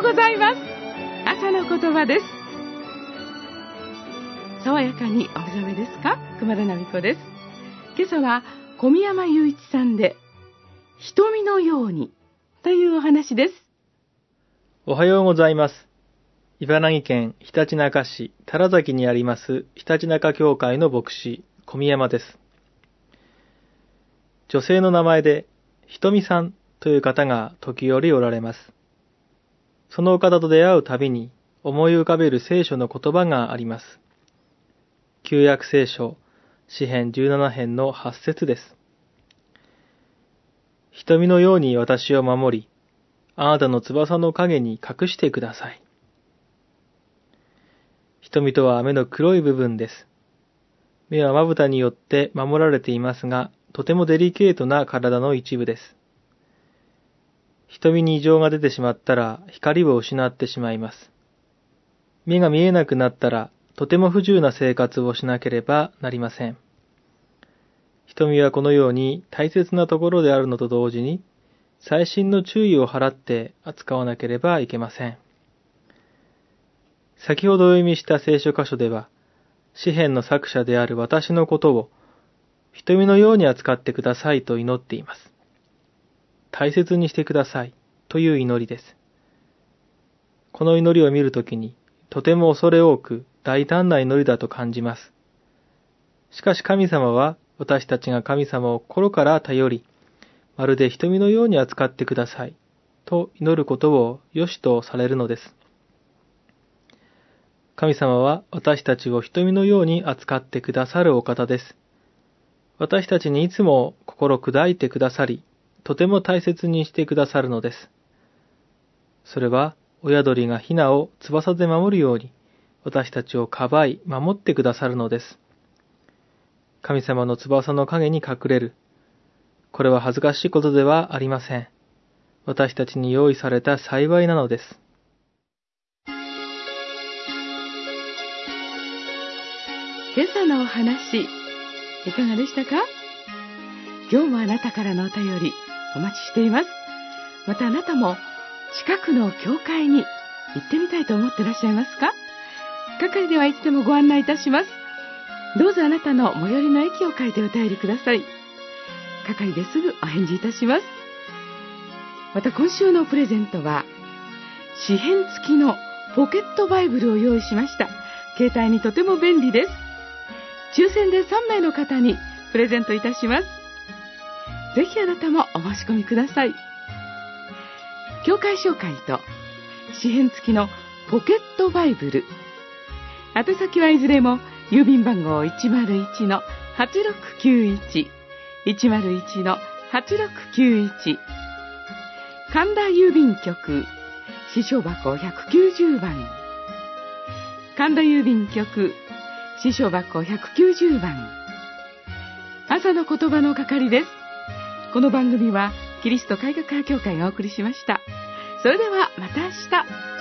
ございます。朝の言葉です。爽やかにお目覚めですか？熊田奈美子です。今朝は小宮山雄一さんで瞳のようにというお話です。 おはようございます。茨城県ひたちなか市多良崎にありますひたちなか教会の牧師小宮山です。女性の名前でひとみさんという方が時折おられます。そのお方と出会うたびに思い浮かべる聖書の言葉があります。旧約聖書詩編17編の8節です。瞳のように私を守り、あなたの翼の影に隠してください。瞳とは目の黒い部分です。目はまぶたによって守られていますが、とてもデリケートな体の一部です。瞳に異常が出てしまったら光を失ってしまいます。目が見えなくなったらとても不自由な生活をしなければなりません。瞳はこのように大切なところであるのと同時に、細心の注意を払って扱わなければいけません。先ほどお読みした聖書箇所では、詩編の作者である私のことを、瞳のように扱ってくださいと祈っています。大切にしてくださいという祈りです。この祈りを見るときに、とても恐れ多く大胆な祈りだと感じます。しかし神様は、私たちが神様を心から頼り、まるで瞳のように扱ってくださいと祈ることを良しとされるのです。神様は私たちを瞳のように扱ってくださるお方です。私たちにいつも心砕いてくださり、とても大切にしてくださるのです。それは親鳥がヒナを翼で守るように、私たちをかばい守ってくださるのです。神様の翼の影に隠れる。これは恥ずかしいことではありません。私たちに用意された幸いなのです。 今朝のお話、いかがでしたか？今日もあなたからのお便りお待ちしています。またあなたも近くの教会に行ってみたいと思っていらっしゃいますか？係ではいつでもご案内いたします。どうぞあなたの最寄りの駅を書いてお便りください。係ですぐお返事いたします。また今週のプレゼントは詩編付きのポケットバイブルを用意しました。携帯にとても便利です。抽選で3名の方にプレゼントいたします。ぜひあなたもお申し込みください。教会紹介と詩編付きのポケットバイブル。宛先はいずれも郵便番号 101-8691 101-8691 神田郵便局支所箱190番、神田郵便局支所箱190番。朝の言葉の係です。この番組はキリスト改革派教会がお送りしました。それではまた明日。